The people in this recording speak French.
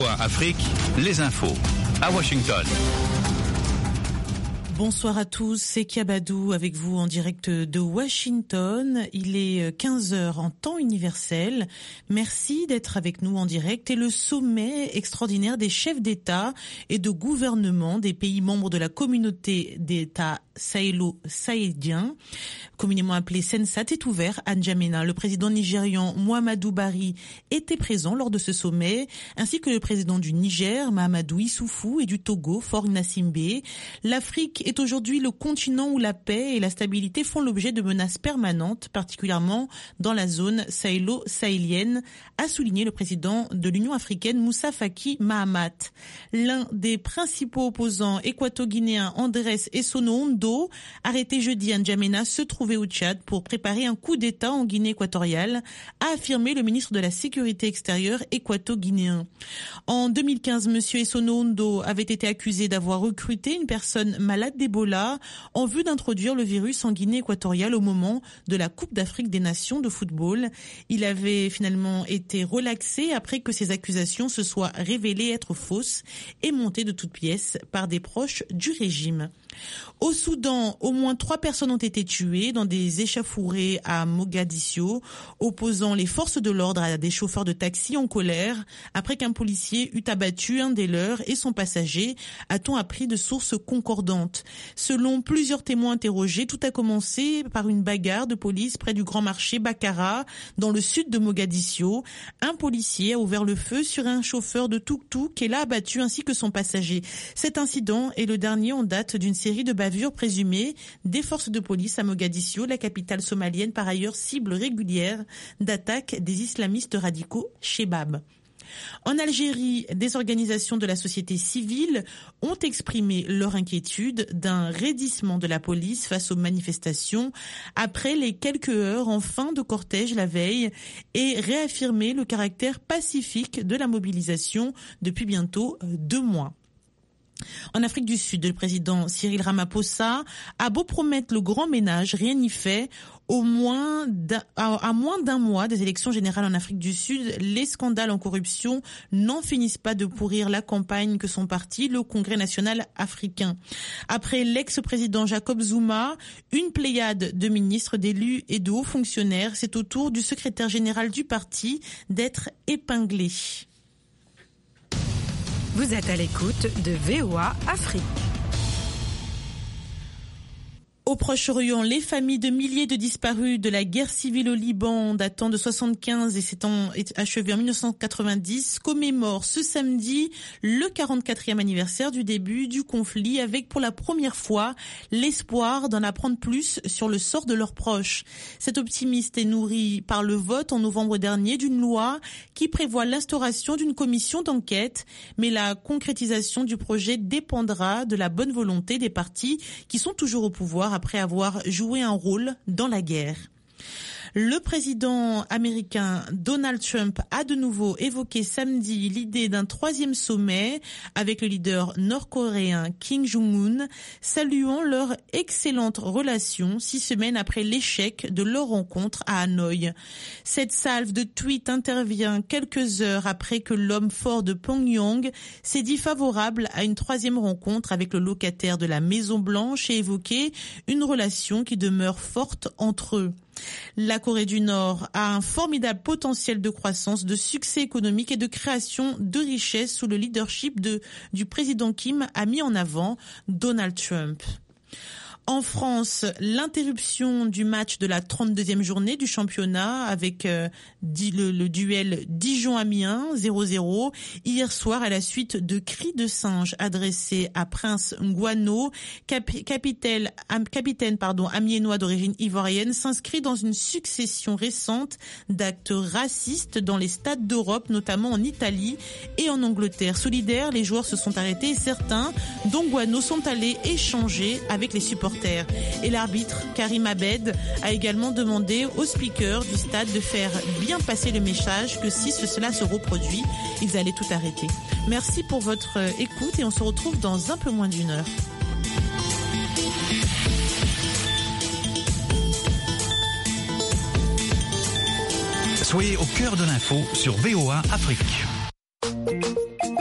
Afrique, les infos à Washington. Bonsoir à tous, c'est Kiabadou avec vous en direct de Washington. Il est 15h en temps universel. Merci d'être avec nous en direct. Et le sommet extraordinaire des chefs d'État et de gouvernement des pays membres de la communauté d'États sahélo-sahéliens, communément appelé Sensat, est ouvert à N'Djamena. Le président nigérian Muhammadu Buhari était présent lors de ce sommet, ainsi que le président du Niger, Mahamadou Issoufou, et du Togo, Faure Gnassingbé. L'Afrique est aujourd'hui le continent où la paix et la stabilité font l'objet de menaces permanentes, particulièrement dans la zone sahélo-sahélienne, a souligné le président de l'Union africaine, Moussa Faki Mahamat. L'un des principaux opposants équato-guinéens, Andrés Essono Ondo, arrêté jeudi à N'Djamena, se trouvait au Tchad pour préparer un coup d'État en Guinée équatoriale, a affirmé le ministre de la Sécurité extérieure équato-guinéen. En 2015, M. Essono Ondo avait été accusé d'avoir recruté une personne malade d'Ebola en vue d'introduire le virus en Guinée équatoriale au moment de la Coupe d'Afrique des Nations de football. Il avait finalement été relaxé après que ces accusations se soient révélées être fausses et montées de toutes pièces par des proches du régime. Au Soudan, au moins 3 personnes ont été tuées dans des échauffourées à Mogadiscio, opposant les forces de l'ordre à des chauffeurs de taxi en colère après qu'un policier eut abattu un des leurs et son passager, a-t-on appris de sources concordantes. Selon plusieurs témoins interrogés, tout a commencé par une bagarre de police près du grand marché Bakara, dans le sud de Mogadiscio. Un policier a ouvert le feu sur un chauffeur de tuk-tuk et l'a abattu ainsi que son passager. Cet incident est le dernier en date d'une série de bavures présumées des forces de police à Mogadiscio, la capitale somalienne, par ailleurs cible régulière d'attaques des islamistes radicaux Chebab. En Algérie, des organisations de la société civile ont exprimé leur inquiétude d'un raidissement de la police face aux manifestations après les quelques heures en fin de cortège la veille et réaffirmé le caractère pacifique de la mobilisation depuis bientôt 2 mois. En Afrique du Sud, le président Cyril Ramaphosa a beau promettre le grand ménage, rien n'y fait. À moins d'un mois des élections générales en Afrique du Sud, les scandales en corruption n'en finissent pas de pourrir la campagne que son parti, le Congrès national africain. Après l'ex-président Jacob Zuma, une pléiade de ministres, d'élus et de hauts fonctionnaires, c'est au tour du secrétaire général du parti d'être épinglé. Vous êtes à l'écoute de VOA Afrique. Au Proche-Orient, les familles de milliers de disparus de la guerre civile au Liban datant de 75 et s'étant achevée en 1990 commémorent ce samedi le 44e anniversaire du début du conflit avec pour la première fois l'espoir d'en apprendre plus sur le sort de leurs proches. Cet optimisme est nourri par le vote en novembre dernier d'une loi qui prévoit l'instauration d'une commission d'enquête, mais la concrétisation du projet dépendra de la bonne volonté des partis qui sont toujours au pouvoir après avoir joué un rôle dans la guerre. Le président américain Donald Trump a de nouveau évoqué samedi l'idée d'un 3e sommet avec le leader nord-coréen Kim Jong-un, saluant leur excellente relation 6 semaines après l'échec de leur rencontre à Hanoï. Cette salve de tweets intervient quelques heures après que l'homme fort de Pyongyang s'est dit favorable à une 3e rencontre avec le locataire de la Maison-Blanche et évoqué une relation qui demeure forte entre eux. La Corée du Nord a un formidable potentiel de croissance, de succès économique et de création de richesses sous le leadership du président Kim, a mis en avant Donald Trump. En France, l'interruption du match de la 32e journée du championnat avec le duel Dijon-Amiens 0-0 hier soir à la suite de cris de singe adressés à Prince Ngouano, capitaine amiénois d'origine ivoirienne, s'inscrit dans une succession récente d'actes racistes dans les stades d'Europe, notamment en Italie et en Angleterre. Solidaires, les joueurs se sont arrêtés et certains, dont Ngouano, sont allés échanger avec les supporters. Et l'arbitre, Karim Abed, a également demandé aux speakers du stade de faire bien passer le message que si cela se reproduit, ils allaient tout arrêter. Merci pour votre écoute et on se retrouve dans un peu moins d'1 heure. Soyez au cœur de l'info sur VOA Afrique.